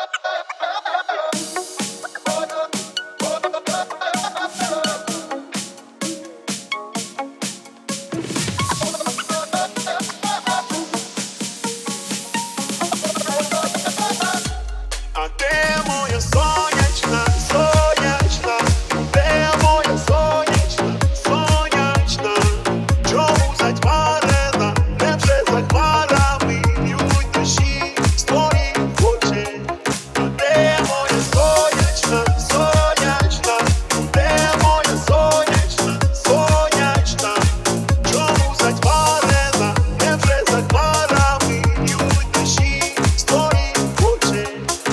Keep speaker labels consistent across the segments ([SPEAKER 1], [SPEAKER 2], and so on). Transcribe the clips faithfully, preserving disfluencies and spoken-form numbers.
[SPEAKER 1] А де моя сонячна, сонячна, де моя сонячна, сонячна, чому затьмарена, невже за хмарами б'ють дощі з твоїх очей? А де моя сонячна, сонячна, де моя сонячна, сонячна, чому затьмарена, невже за хмарами б'ють дощі з твоїх очей?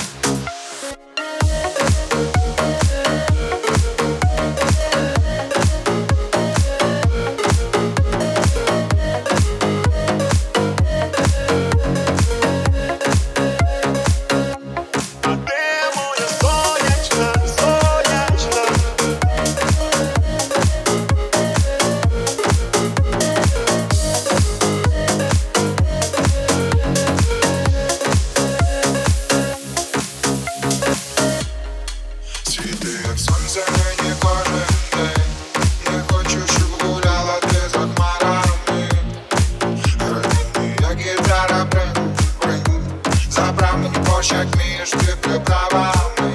[SPEAKER 1] А де моя сонячна, сонячна?
[SPEAKER 2] Світи, як сонце мені кожен день. Не хочу, щоб гуляла ти за хмарами. Грані, як гітара, бринь, бринь. Забрав мені пощак між ти приправами.